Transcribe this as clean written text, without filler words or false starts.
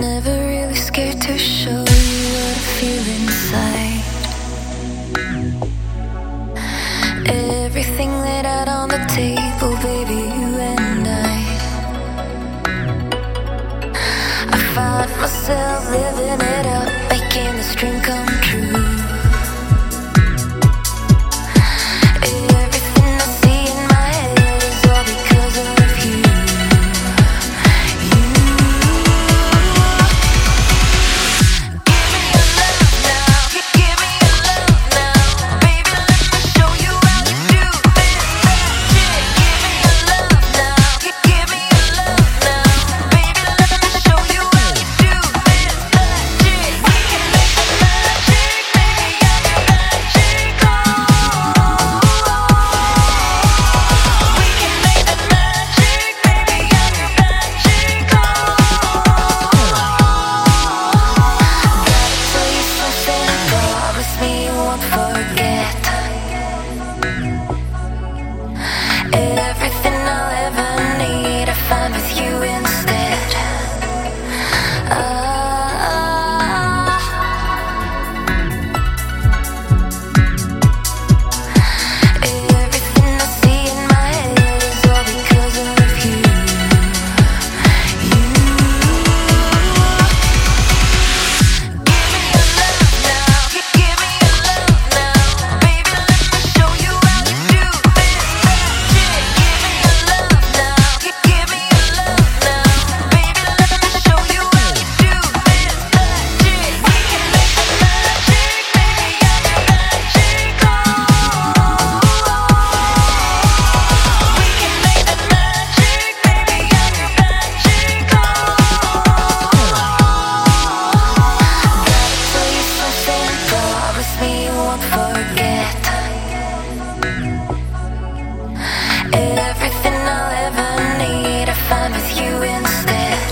never really scared to show you what I feel inside. Everything laid out on the table, baby, you and I find myself living it up, making this dream come true. Everything I see in my head is all because of you. Give me your love now, baby, let me show you how to do this magic. Give me your love now, baby, let me show you how to do this magic. We can make the magic, baby, yeah, the magic on. We can make the magic, baby, yeah, the magic on. Tell you something, promise me you won't forget. Everything I'll ever need, I find with you instead. Everything I see in my head is all because of you. Give me your love now, baby, let me show you how to do this magic. Give me your love now, baby, let me show you how to do this magic. We can make the magic, baby, yeah, the magic on. We can make the magic, baby, yeah, the magic on. Tell you something, promise me you won't forget. Everything I'll ever need, I find with you instead.